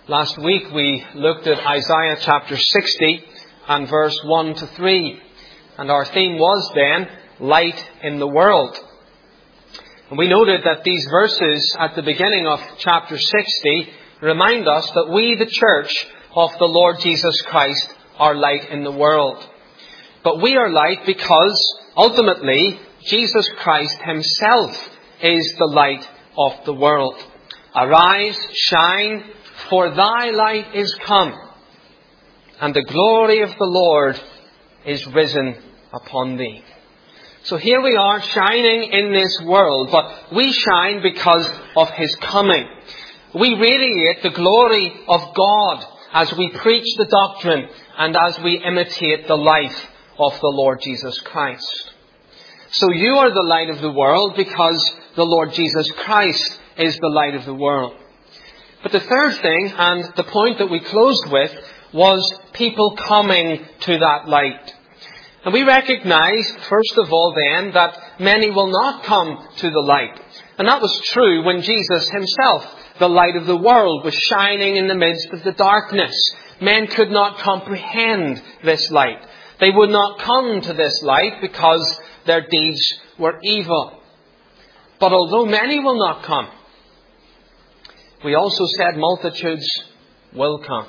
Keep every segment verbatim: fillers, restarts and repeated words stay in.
Last week we looked at Isaiah chapter sixty and verse one to three. And our theme was then, light in the world. And we noted that these verses at the beginning of chapter sixty remind us that we, the church of the Lord Jesus Christ, are light in the world. But we are light because, ultimately, Jesus Christ himself is the light of the world. Arise, shine, for thy light is come, and the glory of the Lord is risen upon thee. So here we are shining in this world, but we shine because of his coming. We radiate the glory of God as we preach the doctrine and as we imitate the life of the Lord Jesus Christ. So you are the light of the world because the Lord Jesus Christ is the light of the world. But the third thing, and the point that we closed with, was people coming to that light. And we recognize, first of all then, that many will not come to the light. And that was true when Jesus himself, the light of the world, was shining in the midst of the darkness. Men could not comprehend this light. They would not come to this light because their deeds were evil. But although many will not come, we also said multitudes will come.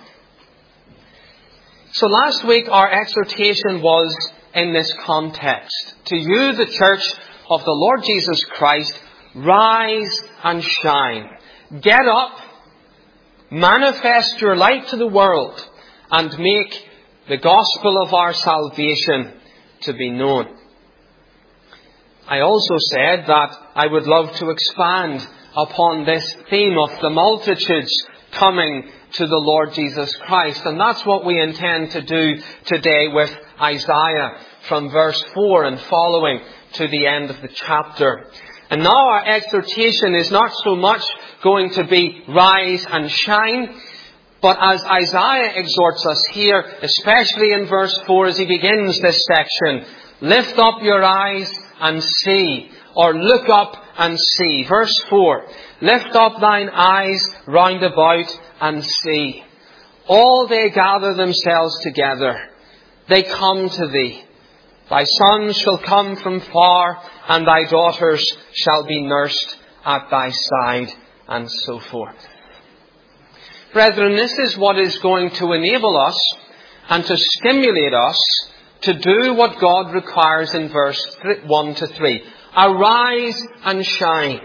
So last week our exhortation was in this context. To you, the church of the Lord Jesus Christ, rise and shine. Get up, manifest your light to the world, and make the gospel of our salvation to be known. I also said that I would love to expand upon this theme of the multitudes coming to the Lord Jesus Christ. And that's what we intend to do today with Isaiah from verse four and following to the end of the chapter. And now our exhortation is not so much going to be rise and shine, but as Isaiah exhorts us here, especially in verse four as he begins this section, lift up your eyes and see, or look up and see. Verse four, lift up thine eyes round about and see. All they gather themselves together. They come to thee. Thy sons shall come from far, and thy daughters shall be nursed at thy side, and so forth. Brethren, this is what is going to enable us and to stimulate us to do what God requires in verse one to three. Arise and shine.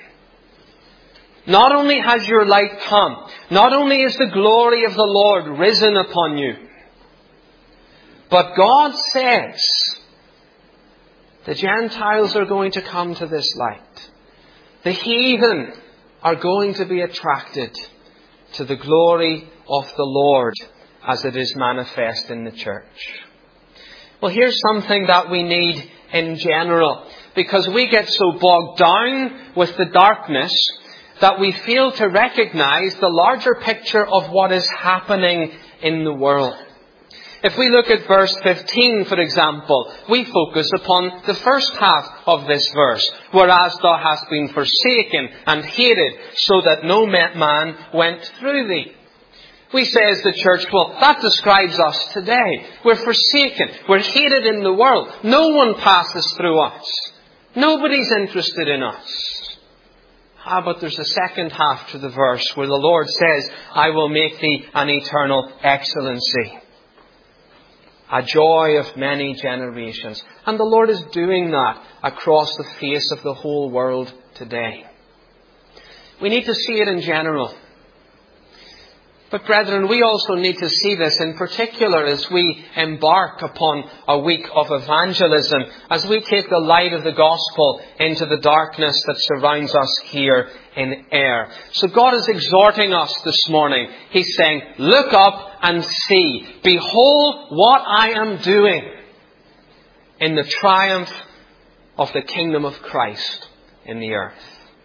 Not only has your light come, not only is the glory of the Lord risen upon you, but God says the Gentiles are going to come to this light. The heathen are going to be attracted to the glory of the Lord as it is manifest in the church. Well, here's something that we need in general, because we get so bogged down with the darkness that we fail to recognize the larger picture of what is happening in the world. If we look at verse fifteen, for example, we focus upon the first half of this verse. Whereas thou hast been forsaken and hated, so that no man went through thee. We say as the church, well, that describes us today. We're forsaken. We're hated in the world. No one passes through us. Nobody's interested in us. Ah, but there's a second half to the verse where the Lord says, I will make thee an eternal excellency. A joy of many generations. And the Lord is doing that across the face of the whole world today. We need to see it in general. But brethren, we also need to see this in particular as we embark upon a week of evangelism, as we take the light of the gospel into the darkness that surrounds us here in Ayr. So God is exhorting us this morning. He's saying, look up and see. Behold what I am doing in the triumph of the kingdom of Christ in the earth.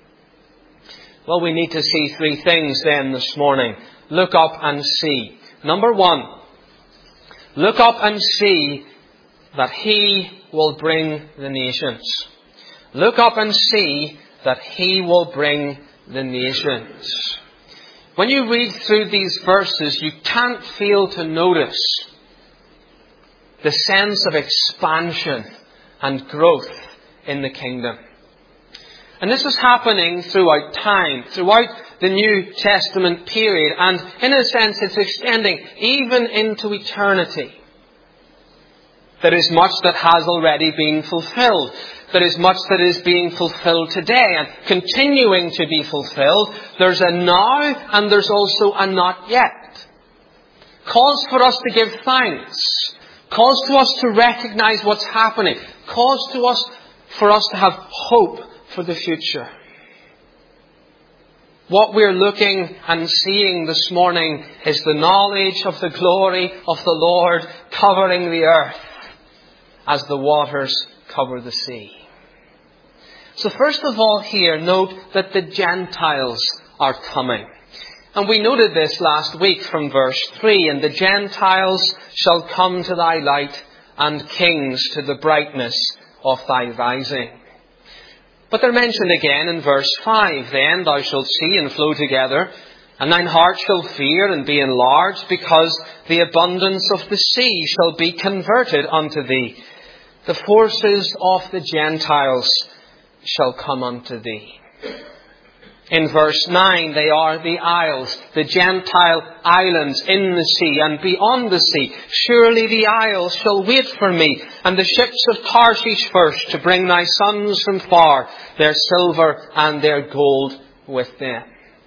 Well, we need to see three things then this morning. Look up and see. Number one, look up and see that He will bring the nations. Look up and see that He will bring the nations. When you read through these verses, you can't fail to notice the sense of expansion and growth in the kingdom. And this is happening throughout time, throughout the New Testament period. And in a sense, it's extending even into eternity. There is much that has already been fulfilled. There is much that is being fulfilled today and continuing to be fulfilled. There's a now and there's also a not yet. Cause for us to give thanks. Cause to us to recognize what's happening. Cause to us for us to have hope for the future. What we're looking and seeing this morning is the knowledge of the glory of the Lord covering the earth as the waters cover the sea. So first of all here, note that the Gentiles are coming. And we noted this last week from verse three. And the Gentiles shall come to thy light, and kings to the brightness of thy rising. But they're mentioned again in verse five. Then thou shalt see and flow together, and thine heart shall fear and be enlarged, because the abundance of the sea shall be converted unto thee. The forces of the Gentiles shall come unto thee. In verse nine, they are the isles, the Gentile islands in the sea and beyond the sea. Surely the isles shall wait for me, and the ships of Tarshish first, to bring thy sons from far, their silver and their gold with them.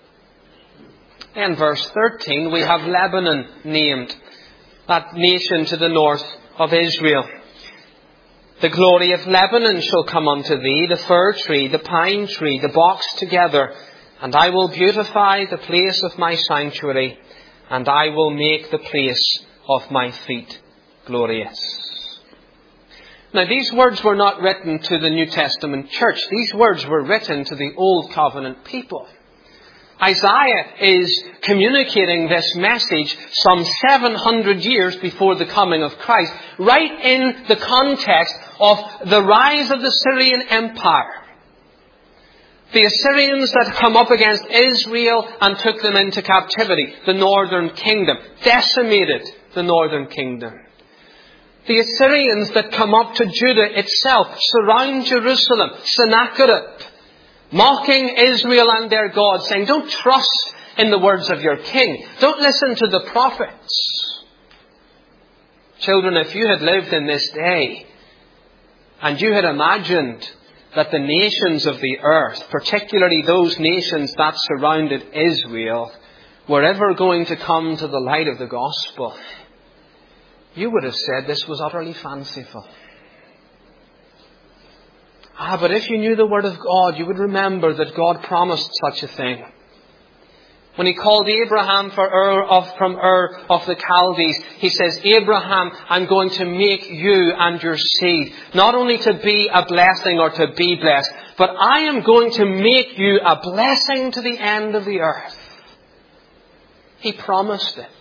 In verse thirteen, we have Lebanon named, that nation to the north of Israel. The glory of Lebanon shall come unto thee, the fir tree, the pine tree, the box together. And I will beautify the place of my sanctuary, and I will make the place of my feet glorious. Now, these words were not written to the New Testament church. These words were written to the Old Covenant people. Isaiah is communicating this message some seven hundred years before the coming of Christ, right in the context of the rise of the Syrian Empire. The Assyrians that come up against Israel and took them into captivity, the northern kingdom, decimated the northern kingdom. The Assyrians that come up to Judah itself, surround Jerusalem, Sennacherib, mocking Israel and their God, saying, don't trust in the words of your king. Don't listen to the prophets. Children, if you had lived in this day, and you had imagined that the nations of the earth, particularly those nations that surrounded Israel, were ever going to come to the light of the gospel, you would have said this was utterly fanciful. Ah, but if you knew the Word of God, you would remember that God promised such a thing. When He called Abraham for Ur of, from Ur of the Chaldees, He says, Abraham, I'm going to make you and your seed not only to be a blessing or to be blessed, but I am going to make you a blessing to the end of the earth. He promised it.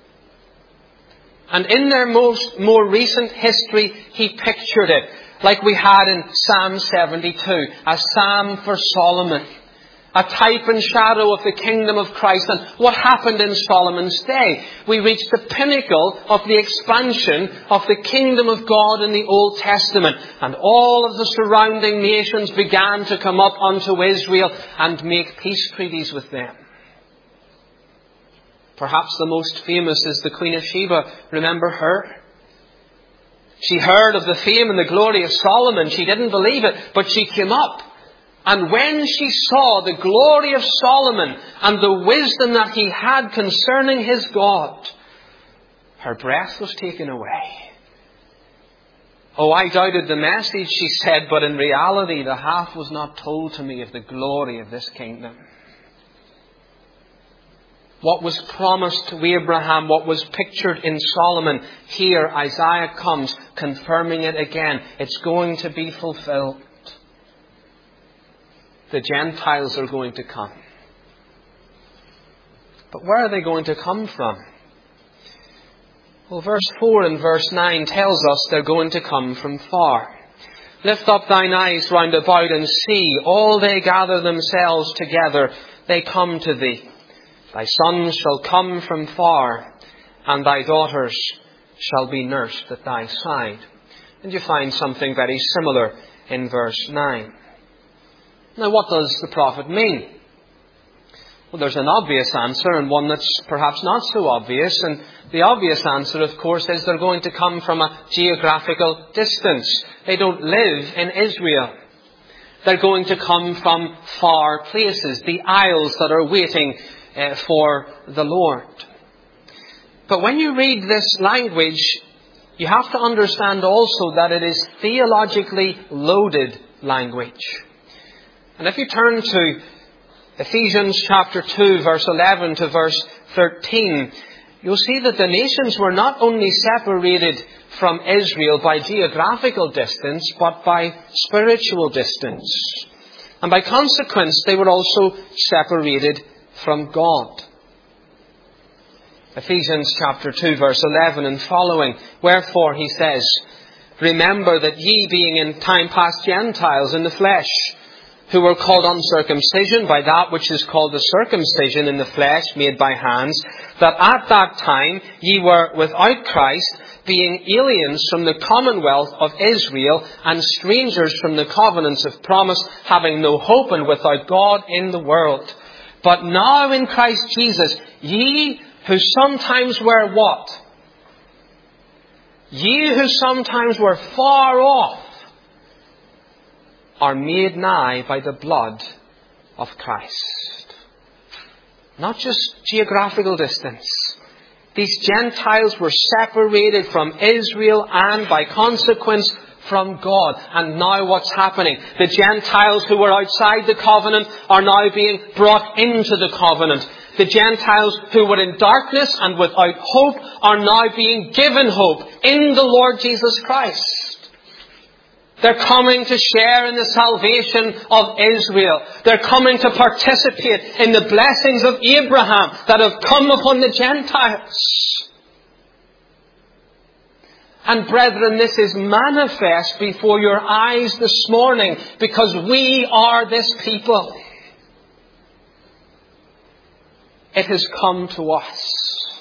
And in their most more recent history, He pictured it, like we had in Psalm seventy-two, a psalm for Solomon. A type and shadow of the kingdom of Christ. And what happened in Solomon's day? We reached the pinnacle of the expansion of the kingdom of God in the Old Testament. And all of the surrounding nations began to come up unto Israel and make peace treaties with them. Perhaps the most famous is the Queen of Sheba. Remember her? She heard of the fame and the glory of Solomon. She didn't believe it, but she came up. And when she saw the glory of Solomon and the wisdom that he had concerning his God, her breath was taken away. Oh, I doubted the message, she said, but in reality the half was not told to me of the glory of this kingdom. What was promised to Abraham, what was pictured in Solomon, here Isaiah comes confirming it again. It's going to be fulfilled. The Gentiles are going to come. But where are they going to come from? Well, verse four and verse nine tells us they're going to come from far. Lift up thine eyes round about and see, all they gather themselves together, they come to thee. Thy sons shall come from far, and thy daughters shall be nursed at thy side. And you find something very similar in verse nine. Now, what does the prophet mean? Well, there's an obvious answer and one that's perhaps not so obvious. And the obvious answer, of course, is they're going to come from a geographical distance. They don't live in Israel. They're going to come from far places, the isles that are waiting uh, for the Lord. But when you read this language, you have to understand also that it is theologically loaded language. And if you turn to Ephesians chapter two, verse eleven to verse thirteen, you'll see that the nations were not only separated from Israel by geographical distance, but by spiritual distance. And by consequence, they were also separated from God. Ephesians chapter two, verse eleven and following. Wherefore, he says, remember that ye, being in time past Gentiles in the flesh, who were called uncircumcision by that which is called the circumcision in the flesh made by hands, that at that time ye were without Christ, being aliens from the commonwealth of Israel, and strangers from the covenants of promise, having no hope and without God in the world. But now in Christ Jesus, ye who sometimes were what? Ye who sometimes were far off, are made nigh by the blood of Christ. Not just geographical distance. These Gentiles were separated from Israel and by consequence from God. And now what's happening? The Gentiles who were outside the covenant are now being brought into the covenant. The Gentiles who were in darkness and without hope are now being given hope in the Lord Jesus Christ. They're coming to share in the salvation of Israel. They're coming to participate in the blessings of Abraham that have come upon the Gentiles. And brethren, this is manifest before your eyes this morning because we are this people. It has come to us.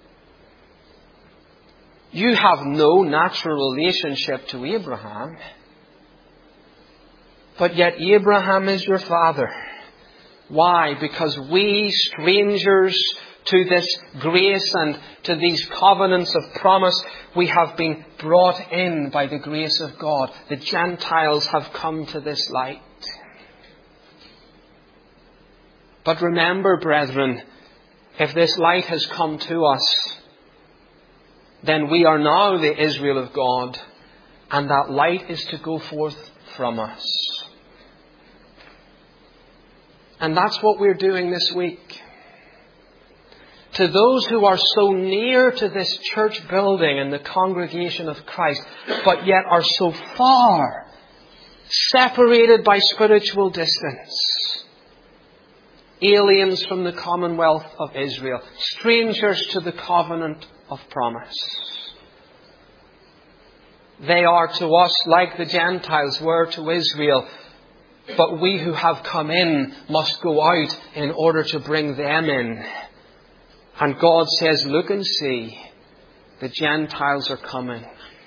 You have no natural relationship to Abraham. But yet Abraham is your father. Why? Because we, strangers to this grace and to these covenants of promise, we have been brought in by the grace of God. The Gentiles have come to this light. But remember, brethren, if this light has come to us, then we are now the Israel of God, and that light is to go forth from us. And that's what we're doing this week. To those who are so near to this church building and the congregation of Christ, but yet are so far, separated by spiritual distance, aliens from the commonwealth of Israel, strangers to the covenant of promise. They are to us like the Gentiles were to Israel, but we who have come in must go out in order to bring them in. And God says, look and see, the Gentiles are coming.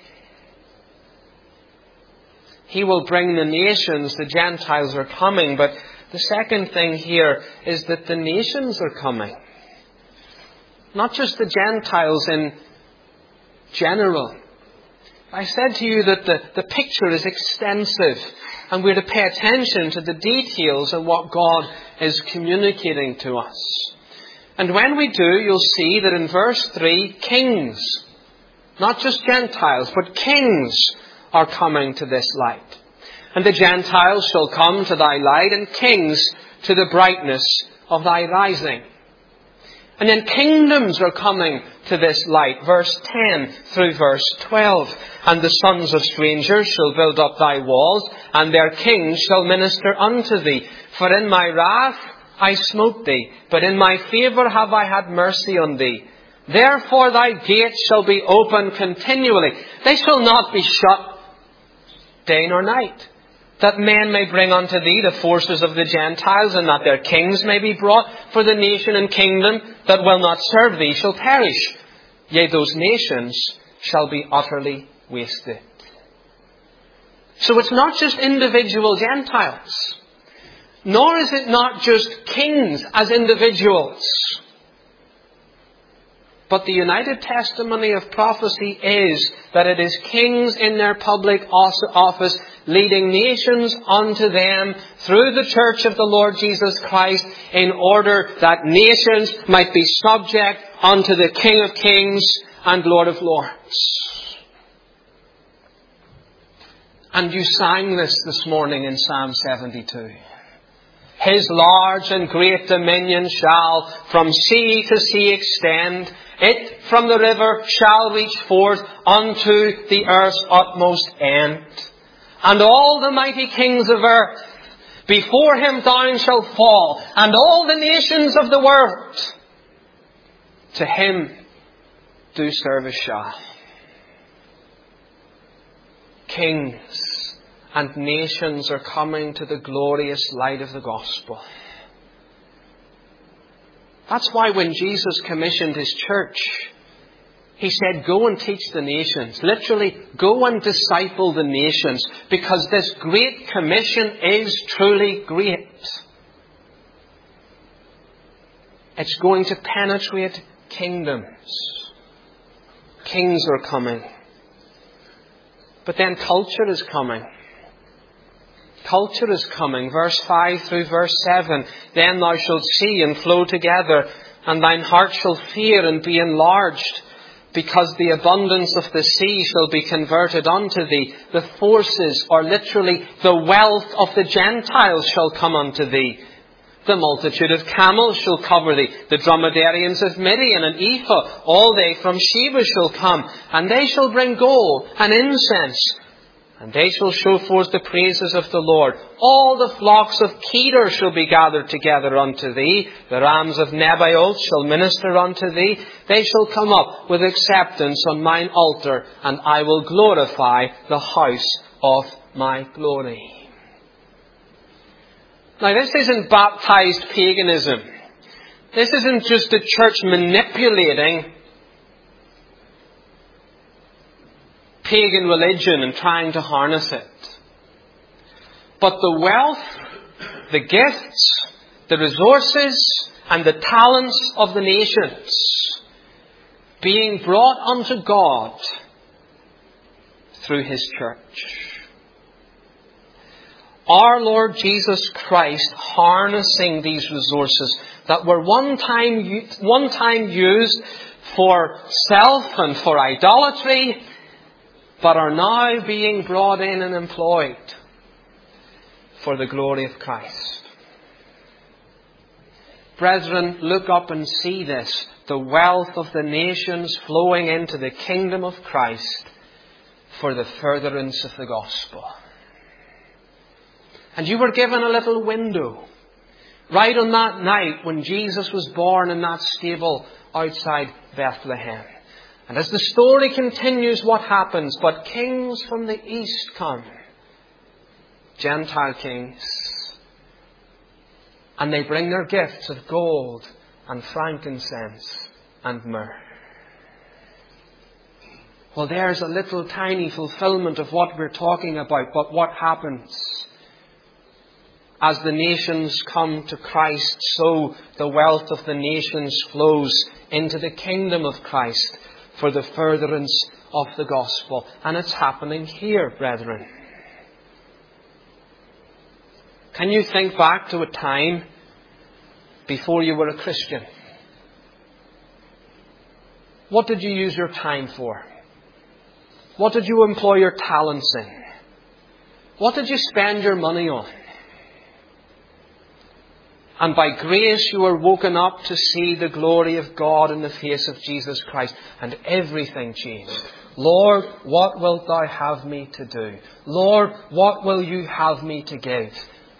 He will bring the nations, the Gentiles are coming. But the second thing here is that the nations are coming. Not just the Gentiles in general. I said to you that the, the picture is extensive. And we're to pay attention to the details of what God is communicating to us. And when we do, you'll see that in verse three, kings, not just Gentiles, but kings are coming to this light. And the Gentiles shall come to thy light, and kings to the brightness of thy rising. And then kingdoms are coming to this light. Verse ten through verse twelve. And the sons of strangers shall build up thy walls, and their kings shall minister unto thee. For in my wrath I smote thee, but in my favour have I had mercy on thee. Therefore thy gates shall be open continually. They shall not be shut day nor night. that men may bring unto thee the forces of the Gentiles, and that their kings may be brought, for the nation and kingdom that will not serve thee shall perish. Yea, those nations shall be utterly wasted. So it's not just individual Gentiles, nor is it not just kings as individuals. But the united testimony of prophecy is that it is kings in their public office leading nations unto them through the church of the Lord Jesus Christ, in order that nations might be subject unto the King of Kings and Lord of Lords. And you sang this this morning in Psalm seventy-two. His large and great dominion shall from sea to sea extend. It from the river shall reach forth unto the earth's utmost end. And all the mighty kings of earth before him down shall fall, and all the nations of the world to him do service shall. Kings and nations are coming to the glorious light of the gospel. That's why when Jesus commissioned his church, he said, go and teach the nations. Literally, go and disciple the nations, because this great commission is truly great. It's going to penetrate kingdoms. Kings are coming. But then culture is coming. Culture is coming. Verse five through verse seven. Then thou shalt see and flow together, and thine heart shall fear and be enlarged, because the abundance of the sea shall be converted unto thee. The forces, or literally the wealth of the Gentiles, shall come unto thee. The multitude of camels shall cover thee. The dromedarians of Midian and Ephah, all they from Sheba shall come, and they shall bring gold and incense. And they shall show forth the praises of the Lord. All the flocks of Kedar shall be gathered together unto thee. The rams of Nebaioth shall minister unto thee. They shall come up with acceptance on mine altar, and I will glorify the house of my glory. Now, this isn't baptized paganism. This isn't just the church manipulating pagan religion and trying to harness it. But the wealth, the gifts, the resources, and the talents of the nations being brought unto God through his church. Our Lord Jesus Christ harnessing these resources that were one time, one time used for self and for idolatry, but are now being brought in and employed for the glory of Christ. Brethren, look up and see this. The wealth of the nations flowing into the kingdom of Christ for the furtherance of the gospel. And you were given a little window right on that night when Jesus was born in that stable outside Bethlehem. And as the story continues, what happens? But kings from the east come. Gentile kings. And they bring their gifts of gold and frankincense and myrrh. Well, there's a little tiny fulfillment of what we're talking about. But what happens? As the nations come to Christ, so the wealth of the nations flows into the kingdom of Christ for the furtherance of the gospel. And it's happening here, brethren. Can you think back to a time before you were a Christian? What did you use your time for? What did you employ your talents in? What did you spend your money on? And by grace you were woken up to see the glory of God in the face of Jesus Christ. And everything changed. Lord, what wilt thou have me to do? Lord, what will you have me to give?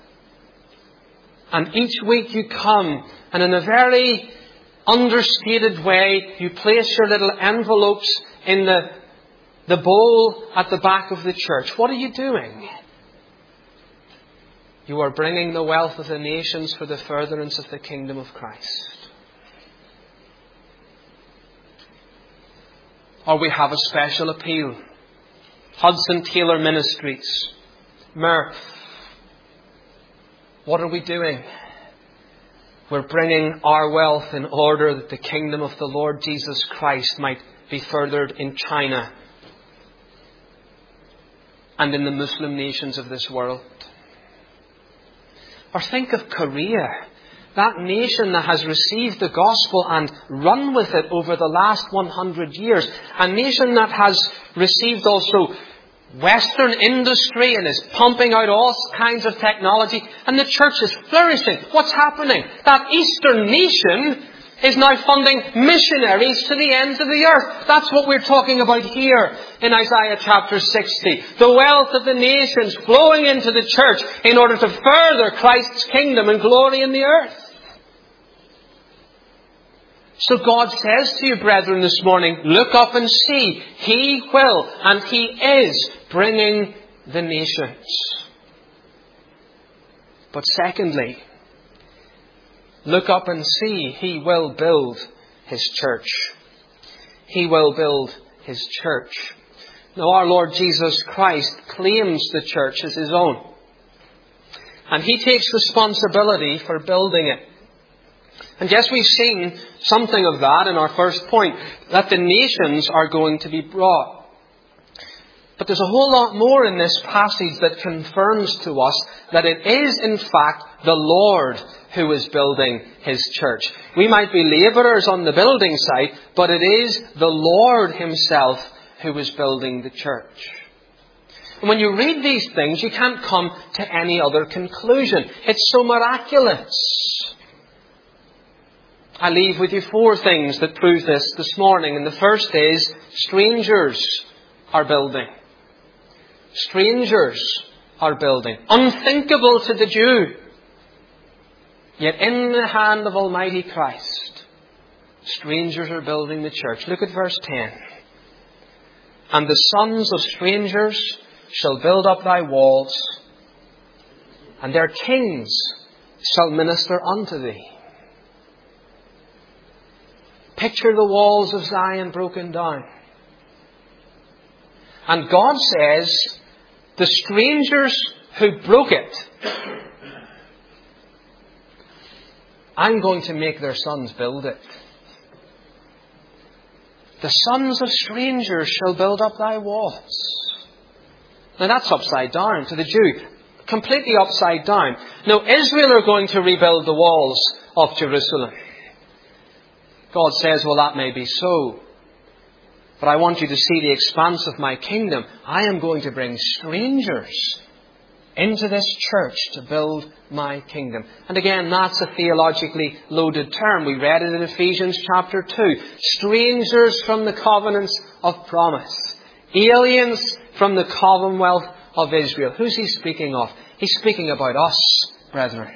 And each week you come, and in a very understated way, you place your little envelopes in the, the bowl at the back of the church. What are you doing? You are bringing the wealth of the nations for the furtherance of the kingdom of Christ. Or we have a special appeal. Hudson Taylor Ministries. Murph. What are we doing? We're bringing our wealth in order that the kingdom of the Lord Jesus Christ might be furthered in China and in the Muslim nations of this world. Or think of Korea, that nation that has received the gospel and run with it over the last one hundred years. A nation that has received also Western industry and is pumping out all kinds of technology. And the church is flourishing. What's happening? That Eastern nation is now funding missionaries to the ends of the earth. That's what we're talking about here in Isaiah chapter sixty. The wealth of the nations flowing into the church in order to further Christ's kingdom and glory in the earth. So God says to you, brethren, this morning, look up and see. He will and He is bringing the nations. But secondly, look up and see. He will build His church. He will build His church. Now our Lord Jesus Christ claims the church as His own. And He takes responsibility for building it. And yes, we've seen something of that in our first point, that the nations are going to be brought. But there's a whole lot more in this passage that confirms to us that it is in fact the Lord who is building His church. We might be labourers on the building site, but it is the Lord Himself who is building the church. And when you read these things, you can't come to any other conclusion. It's so miraculous. I leave with you four things that prove this this morning. And the first is, strangers are building. Strangers are building. Unthinkable to the Jew. Yet in the hand of Almighty Christ, strangers are building the church. Look at verse ten. And the sons of strangers shall build up thy walls, and their kings shall minister unto thee. Picture the walls of Zion broken down. And God says, the strangers who broke it, I'm going to make their sons build it. The sons of strangers shall build up thy walls. Now that's upside down to the Jew. Completely upside down. Now Israel are going to rebuild the walls of Jerusalem. God says, well, that may be so. But I want you to see the expanse of my kingdom. I am going to bring strangers into this church to build my kingdom. And again, that's a theologically loaded term. We read it in Ephesians chapter two. Strangers from the covenants of promise. Aliens from the commonwealth of Israel. Who's he speaking of? He's speaking about us, brethren.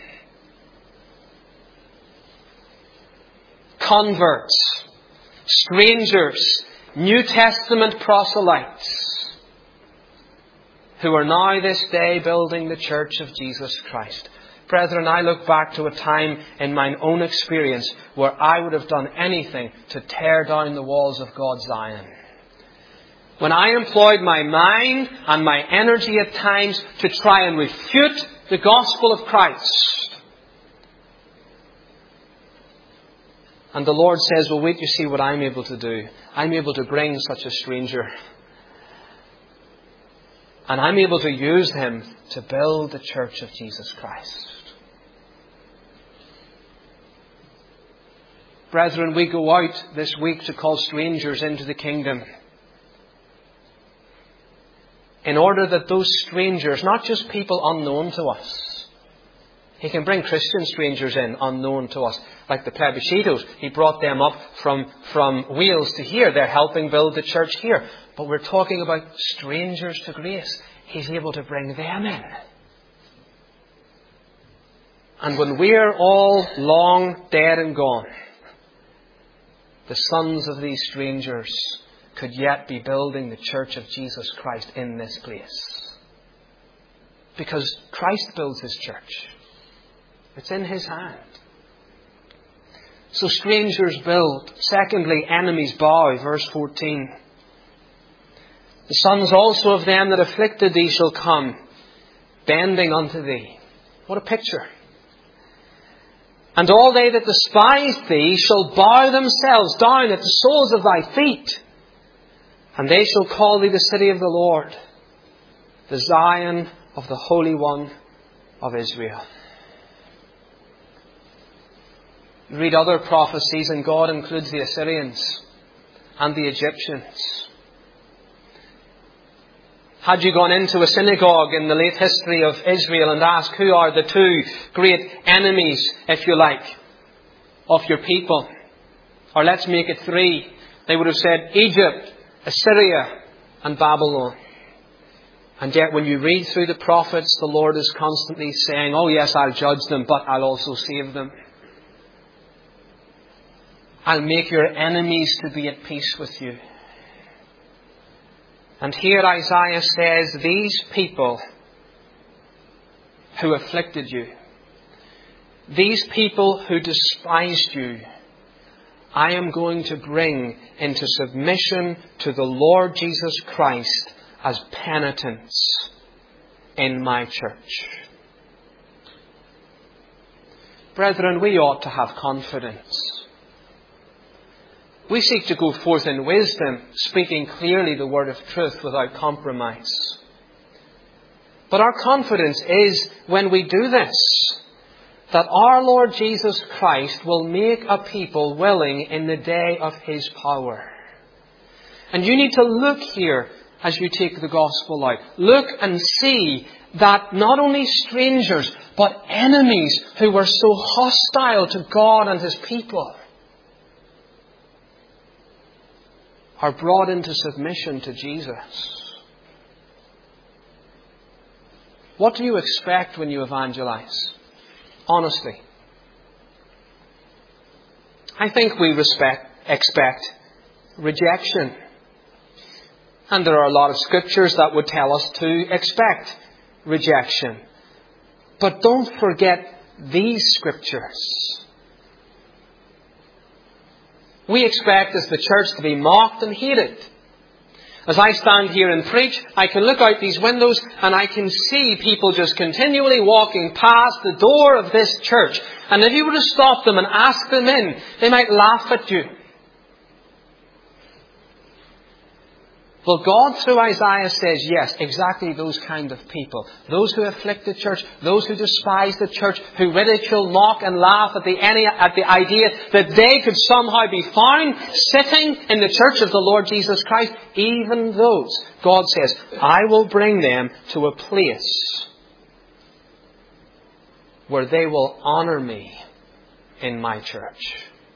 Converts, strangers, New Testament proselytes who are now this day building the church of Jesus Christ. Brethren, I look back to a time in my own experience where I would have done anything to tear down the walls of God's Zion. When I employed my mind and my energy at times to try and refute the gospel of Christ. And the Lord says, well, wait, you see what I'm able to do. I'm able to bring such a stranger. And I'm able to use him to build the church of Jesus Christ. Brethren, we go out this week to call strangers into the kingdom. In order that those strangers, not just people unknown to us, He can bring Christian strangers in, unknown to us. Like the plebiscitos. He brought them up from, from Wales to here. They're helping build the church here. But we're talking about strangers to grace. He's able to bring them in. And when we're all long dead and gone, the sons of these strangers could yet be building the church of Jesus Christ in this place. Because Christ builds His church. It's in His hand. So strangers build. Secondly, enemies bow. Verse fourteen. The sons also of them that afflicted thee shall come, bending unto thee. What a picture. And all they that despise thee shall bow themselves down at the soles of thy feet. And they shall call thee the city of the Lord, the Zion of the Holy One of Israel. You read other prophecies and God includes the Assyrians and the Egyptians. Had you gone into a synagogue in the late history of Israel and asked who are the two great enemies, if you like, of your people, or let's make it three, they would have said Egypt, Assyria and Babylon. And yet when you read through the prophets, the Lord is constantly saying, oh yes, I'll judge them, but I'll also save them. I'll make your enemies to be at peace with you. And here Isaiah says, these people who afflicted you, these people who despised you, I am going to bring into submission to the Lord Jesus Christ as penitents in my church. Brethren, we ought to have confidence. We seek to go forth in wisdom, speaking clearly the word of truth without compromise. But our confidence is, when we do this, that our Lord Jesus Christ will make a people willing in the day of His power. And you need to look here as you take the gospel out. Look and see that not only strangers, but enemies who were so hostile to God and His people are brought into submission to Jesus. What do you expect when you evangelize? Honestly. I think we respect, expect rejection. And there are a lot of scriptures that would tell us to expect rejection. But don't forget these scriptures. We expect as the church to be mocked and hated. As I stand here and preach, I can look out these windows and I can see people just continually walking past the door of this church. And if you were to stop them and ask them in, they might laugh at you. Well, God through Isaiah says, yes, exactly those kind of people. Those who afflict the church, those who despise the church, who ridicule, mock and laugh at the, any, at the idea that they could somehow be found sitting in the church of the Lord Jesus Christ. Even those, God says, I will bring them to a place where they will honour me in my church.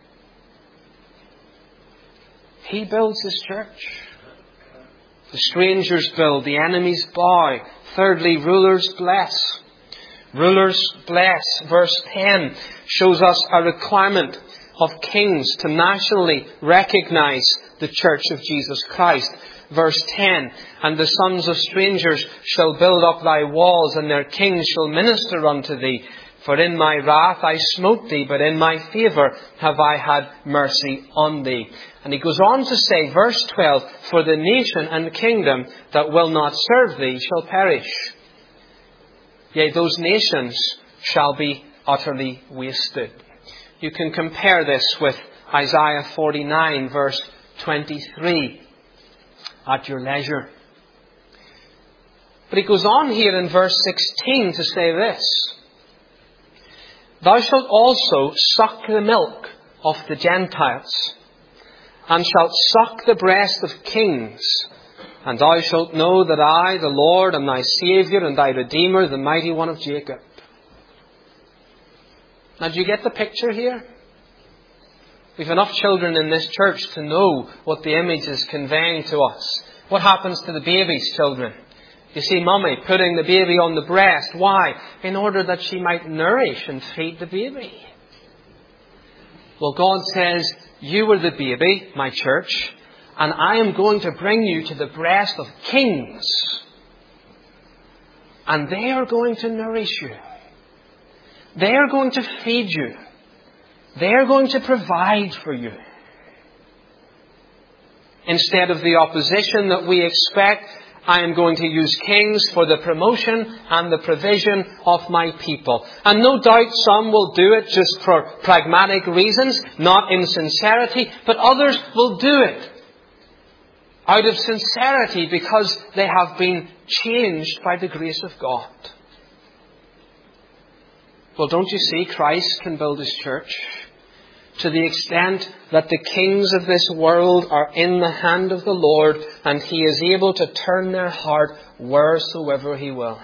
He builds His church. The strangers build, the enemies bow. Thirdly, rulers bless. Rulers bless. Verse ten shows us a requirement of kings to nationally recognize the church of Jesus Christ. Verse ten, and the sons of strangers shall build up thy walls, and their kings shall minister unto thee. For in my wrath I smote thee, but in my favour have I had mercy on thee. And he goes on to say, verse twelve, for the nation and kingdom that will not serve thee shall perish. Yea, those nations shall be utterly wasted. You can compare this with Isaiah forty-nine, verse twenty-three, at your leisure. But he goes on here in verse sixteen to say this. Thou shalt also suck the milk of the Gentiles, and shalt suck the breast of kings, and thou shalt know that I, the Lord, am thy Saviour and thy Redeemer, the mighty one of Jacob. Now, do you get the picture here? We've enough children in this church to know what the image is conveying to us. What happens to the babies, children? You see mummy putting the baby on the breast. Why? In order that she might nourish and feed the baby. Well, God says, you were the baby, my church, and I am going to bring you to the breast of kings. And they are going to nourish you. They are going to feed you. They are going to provide for you. Instead of the opposition that we expect, I am going to use kings for the promotion and the provision of my people. And no doubt some will do it just for pragmatic reasons, not in sincerity, but others will do it out of sincerity because they have been changed by the grace of God. Well, don't you see, Christ can build His church to the extent that the kings of this world are in the hand of the Lord, and He is able to turn their heart wheresoever He will.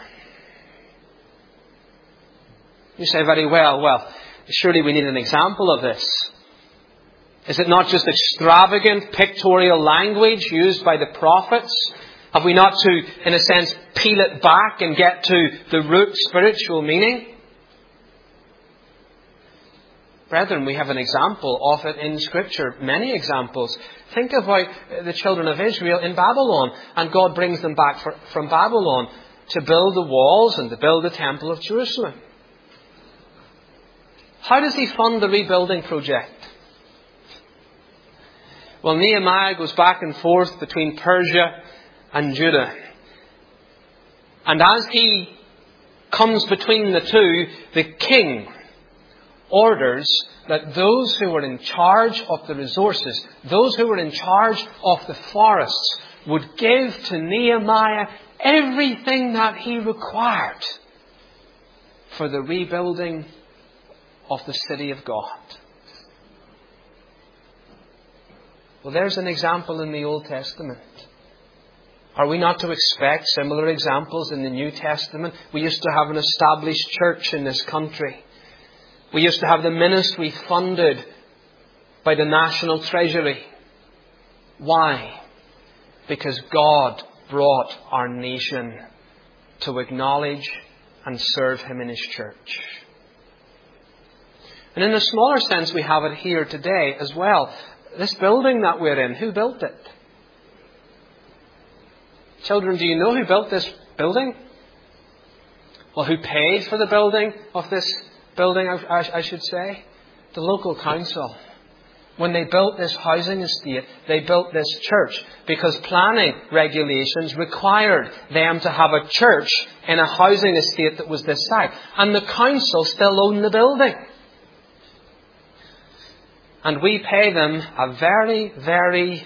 You say very well, well, surely we need an example of this. Is it not just extravagant pictorial language used by the prophets? Have we not to, in a sense, peel it back and get to the root spiritual meaning? Brethren, we have an example of it in Scripture. Many examples. Think about the children of Israel in Babylon. And God brings them back for, from Babylon to build the walls and to build the temple of Jerusalem. How does He fund the rebuilding project? Well, Nehemiah goes back and forth between Persia and Judah. And as he comes between the two, the king orders that those who were in charge of the resources, those who were in charge of the forests, would give to Nehemiah everything that he required for the rebuilding of the city of God. Well, there's an example in the Old Testament. Are we not to expect similar examples in the New Testament? We used to have an established church in this country. We used to have the ministry funded by the national treasury. Why? Because God brought our nation to acknowledge and serve Him in His church. And in a smaller sense, we have it here today as well. This building that we're in, who built it? Children, do you know who built this building? Well, who paid for the building of this building, I, I, I should say? The local council. When they built this housing estate, they built this church because planning regulations required them to have a church in a housing estate that was this size. And the council still owned the building. And we pay them a very, very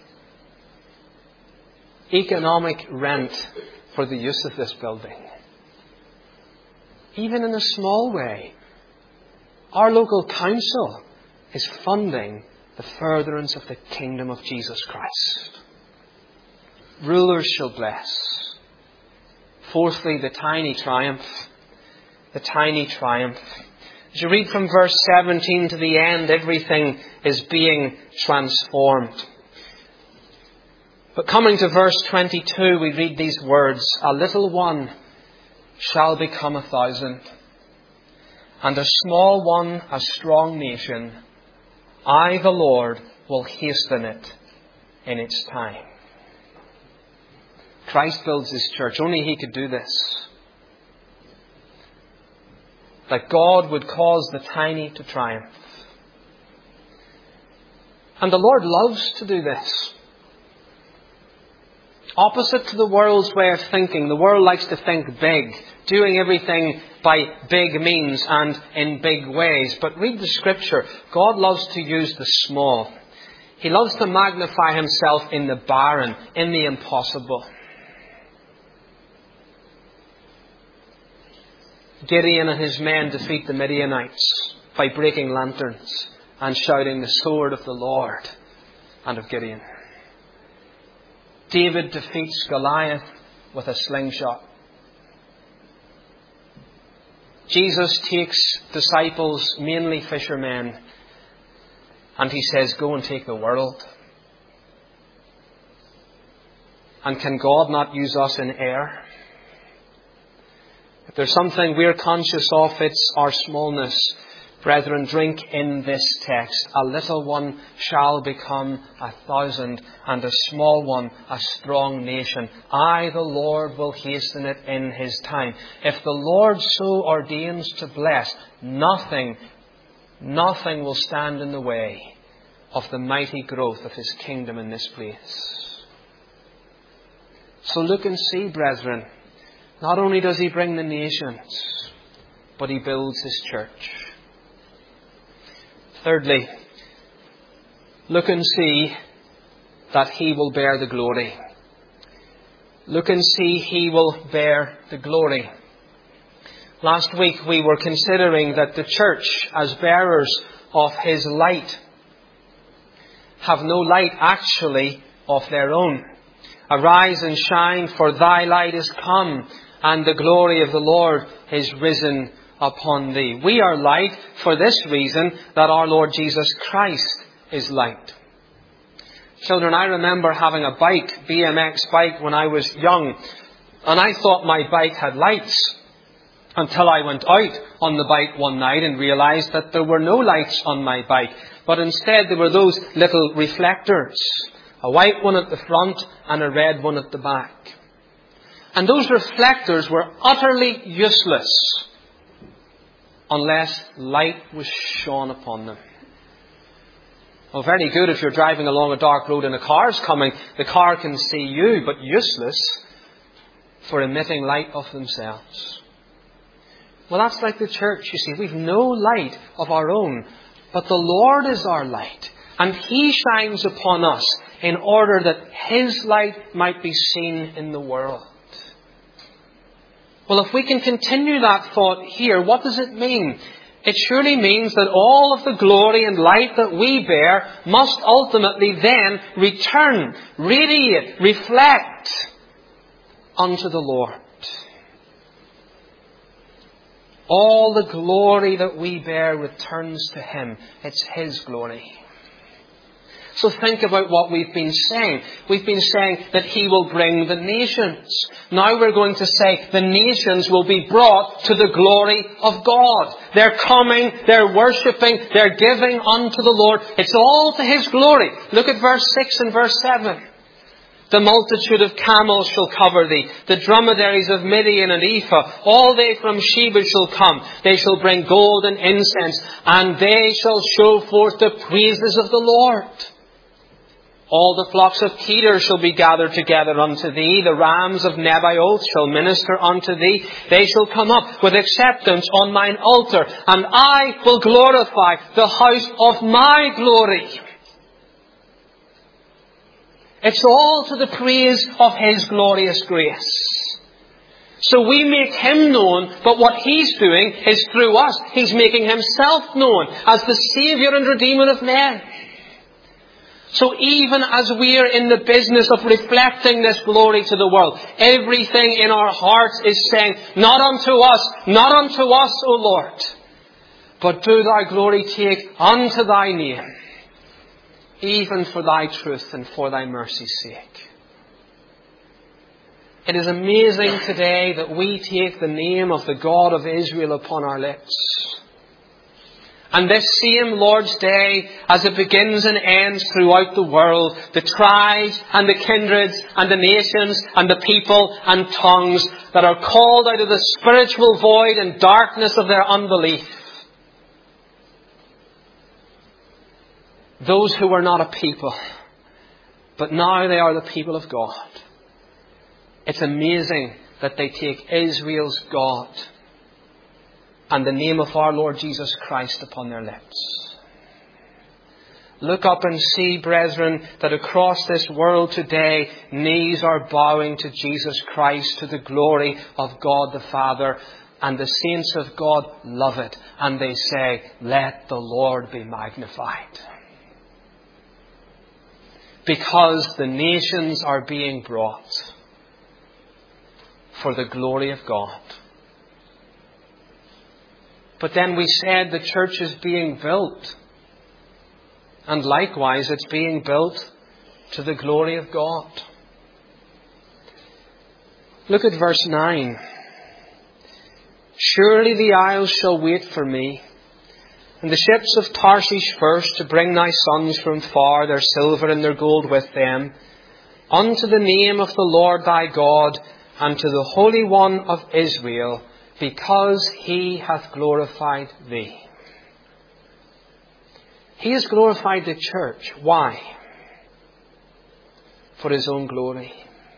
economic rent for the use of this building. Even in a small way, our local council is funding the furtherance of the kingdom of Jesus Christ. Rulers shall bless. Fourthly, the tiny triumph. The tiny triumph. As you read from verse seventeen to the end, everything is being transformed. But coming to verse twenty-two, we read these words, "A little one shall become a thousand, and a small one a strong nation. I, the Lord, will hasten it in its time." Christ builds His church. Only He could do this. That God would cause the tiny to triumph. And the Lord loves to do this. Opposite to the world's way of thinking, the world likes to think big, doing everything by big means and in big ways. But read the Scripture. God loves to use the small. He loves to magnify Himself in the barren, in the impossible. Gideon and his men defeat the Midianites by breaking lanterns and shouting, "The sword of the Lord and of Gideon." David defeats Goliath with a slingshot. Jesus takes disciples, mainly fishermen, and He says, "Go and take the world." And can God not use us in air? If there's something we're conscious of, it's our smallness. Brethren, drink in this text. A little one shall become a thousand, and a small one a strong nation. I, the Lord, will hasten it in His time. If the Lord so ordains to bless, nothing, nothing will stand in the way of the mighty growth of His kingdom in this place. So look and see, brethren. Not only does He bring the nations, but He builds His church. Thirdly, look and see that He will bear the glory. Look and see He will bear the glory. Last week we were considering that the church, as bearers of His light, have no light actually of their own. Arise and shine, for thy light is come, and the glory of the Lord is risen upon thee. We are light for this reason, that our Lord Jesus Christ is light. Children, I remember having a bike, B M X bike, when I was young, and I thought my bike had lights, until I went out on the bike one night and realized that there were no lights on my bike, but instead there were those little reflectors, a white one at the front and a red one at the back. And those reflectors were utterly useless unless light was shone upon them. Well, very good if you're driving along a dark road and a car's coming. The car can see you, but useless for emitting light of themselves. Well, that's like the church, you see. We've no light of our own, but the Lord is our light. And He shines upon us in order that His light might be seen in the world. Well, if we can continue that thought here, what does it mean? It surely means that all of the glory and light that we bear must ultimately then return, radiate, reflect unto the Lord. All the glory that we bear returns to Him. It's His glory. So think about what we've been saying. We've been saying that He will bring the nations. Now we're going to say the nations will be brought to the glory of God. They're coming, they're worshipping, they're giving unto the Lord. It's all to His glory. Look at verse six and verse seven. The multitude of camels shall cover thee, the dromedaries of Midian and Ephah, all they from Sheba shall come. They shall bring gold and incense, and they shall show forth the praises of the Lord. All the flocks of Kedar shall be gathered together unto thee. The rams of Nebaioth shall minister unto thee. They shall come up with acceptance on mine altar, and I will glorify the house of my glory. It's all to the praise of His glorious grace. So we make Him known, but what He's doing is through us. He's making Himself known as the Saviour and Redeemer of men. So even as we are in the business of reflecting this glory to the world, everything in our hearts is saying, not unto us, not unto us, O Lord, but do thy glory take unto thy name, even for thy truth and for thy mercy's sake. It is amazing today that we take the name of the God of Israel upon our lips. And this same Lord's Day, as it begins and ends throughout the world, the tribes and the kindreds and the nations and the people and tongues that are called out of the spiritual void and darkness of their unbelief, those who were not a people, but now they are the people of God. It's amazing that they take Israel's God and the name of our Lord Jesus Christ upon their lips. Look up and see, brethren, that across this world today, knees are bowing to Jesus Christ, to the glory of God the Father. And the saints of God love it. And they say, let the Lord be magnified. Because the nations are being brought for the glory of God. But then we said the church is being built. And likewise, it's being built to the glory of God. Look at verse nine. Surely the isles shall wait for me, And the ships of Tarshish first, to bring thy sons from far, their silver and their gold with them, unto the name of the Lord thy God, and to the Holy One of Israel, because he hath glorified thee. He has glorified the church. Why? For his own glory.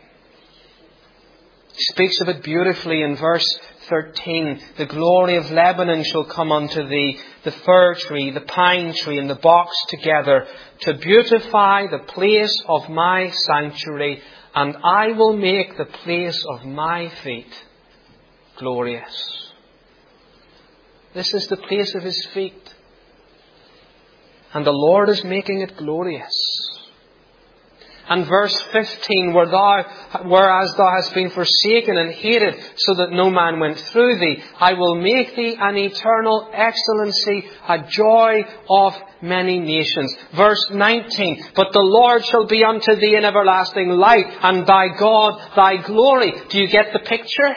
He speaks of it beautifully in verse thirteen. The glory of Lebanon shall come unto thee, the fir tree, the pine tree, and the box together, to beautify the place of my sanctuary, and I will make the place of my feet glorious. This is the place of his feet. And the Lord is making it glorious. And verse fifteen, where thou, whereas thou hast been forsaken and hated, so that no man went through thee, I will make thee an eternal excellency, a joy of many nations. Verse nineteen, but the Lord shall be unto thee an everlasting light, and thy God thy glory. Do you get the picture?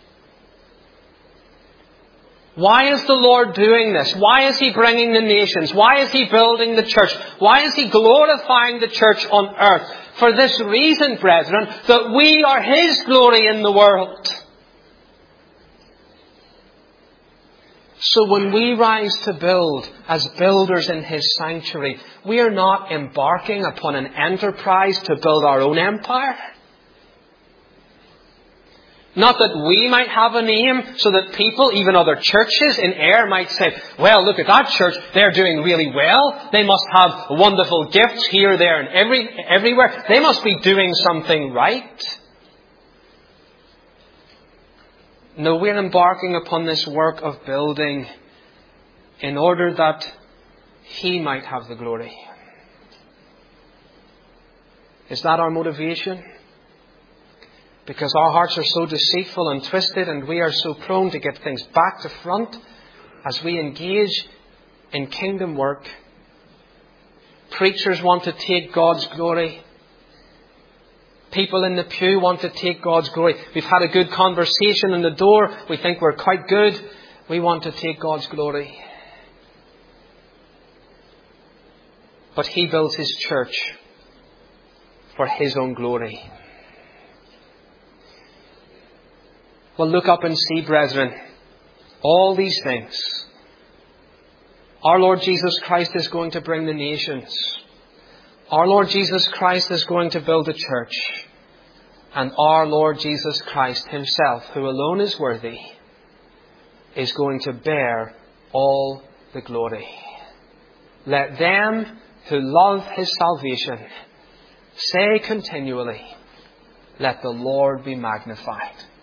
Why is the Lord doing this? Why is he bringing the nations? Why is he building the church? Why is he glorifying the church on earth? For this reason, brethren, that we are his glory in the world. So when we rise to build as builders in his sanctuary, we are not embarking upon an enterprise to build our own empire. Not that we might have a name so that people, even other churches in Ayr, might say, well, look at that church, they're doing really well. They must have wonderful gifts here, there and every, everywhere. They must be doing something right. No, we're embarking upon this work of building in order that he might have the glory. Is that our motivation? Because our hearts are so deceitful and twisted, and we are so prone to get things back to front as we engage in kingdom work. Preachers want to take God's glory. People in the pew want to take God's glory. We've had a good conversation in the door. We think we're quite good. We want to take God's glory. But he builds his church for his own glory. Well, look up and see, brethren, all these things. Our Lord Jesus Christ is going to bring the nations. Our Lord Jesus Christ is going to build a church. And our Lord Jesus Christ himself, who alone is worthy, is going to bear all the glory. Let them who love his salvation say continually, let the Lord be magnified.